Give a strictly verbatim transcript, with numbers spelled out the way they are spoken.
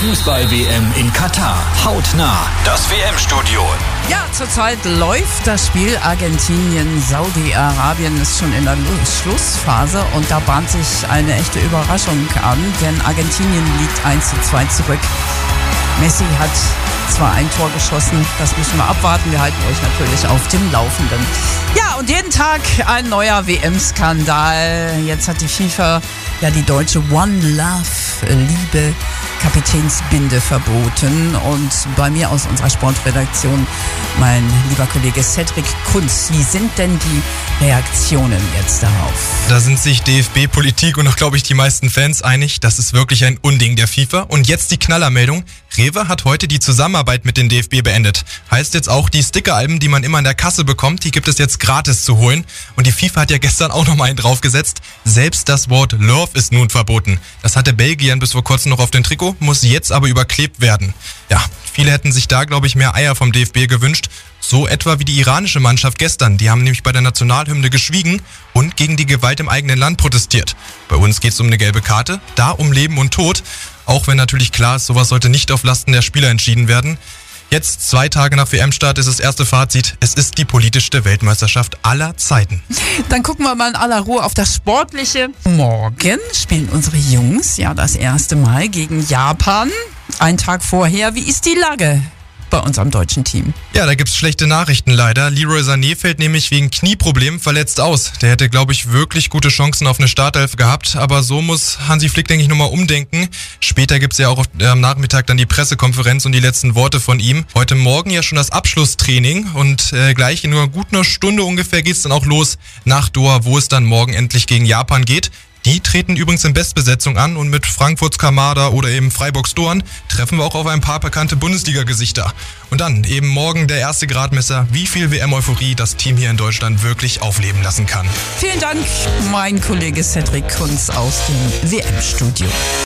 Fußball-W M in Katar. Hautnah. Das W M-Studio. Ja, zurzeit läuft das Spiel Argentinien-Saudi-Arabien, ist schon in der Schlussphase und da bahnt sich eine echte Überraschung an, denn Argentinien liegt eins zu zwei zurück. Messi hat zwar ein Tor geschossen, das müssen wir abwarten, wir halten euch natürlich auf dem Laufenden. Ja, und jeden Tag ein neuer W M-Skandal. Jetzt hat die FIFA ja die deutsche One Love Liebe Kapitänsbinde verboten. Und bei mir aus unserer Sportredaktion mein lieber Kollege Cedric Kunz. Wie sind denn die Reaktionen jetzt darauf? Da sind sich D F B, Politik und auch, glaube ich, die meisten Fans einig. Das ist wirklich ein Unding der FIFA. Und jetzt die Knallermeldung. Rewe hat heute die Zusammenarbeit mit dem D F B beendet. Heißt jetzt auch, die Stickeralben, die man immer in der Kasse bekommt, die gibt es jetzt gratis zu holen. Und die FIFA hat ja gestern auch nochmal einen draufgesetzt. Selbst das Wort Love ist nun verboten. Das hatte Belgien bis vor kurzem noch auf dem Trikot, muss jetzt aber überklebt werden. Ja, viele hätten sich da, glaube ich, mehr Eier vom D F B gewünscht. So etwa wie die iranische Mannschaft gestern. Die haben nämlich bei der Nationalhymne geschwiegen und gegen die Gewalt im eigenen Land protestiert. Bei uns geht es um eine gelbe Karte, da um Leben und Tod. Auch wenn natürlich klar ist, sowas sollte nicht auf Lasten der Spieler entschieden werden. Jetzt, zwei Tage nach W M-Start, ist das erste Fazit. Es ist die politischste Weltmeisterschaft aller Zeiten. Dann gucken wir mal in aller Ruhe auf das Sportliche. Morgen spielen unsere Jungs ja das erste Mal gegen Japan. Einen Tag vorher. Wie ist die Lage bei unserem deutschen Team? Ja, da gibt's schlechte Nachrichten leider. Leroy Sané fällt nämlich wegen Knieproblemen verletzt aus. Der hätte, glaube ich, wirklich gute Chancen auf eine Startelf gehabt. Aber so muss Hansi Flick, denke ich, nochmal umdenken. Später gibt's ja auch am Nachmittag dann die Pressekonferenz und die letzten Worte von ihm. Heute Morgen ja schon das Abschlusstraining und äh, gleich in nur gut einer Stunde ungefähr geht's dann auch los nach Doha, wo es dann morgen endlich gegen Japan geht. Die treten übrigens in Bestbesetzung an und mit Frankfurts Kamada oder eben Freiburgs Doan treffen wir auch auf ein paar bekannte Bundesliga-Gesichter. Und dann eben morgen der erste Gradmesser, wie viel W M-Euphorie das Team hier in Deutschland wirklich aufleben lassen kann. Vielen Dank, mein Kollege Cedric Kunz aus dem W M-Studio.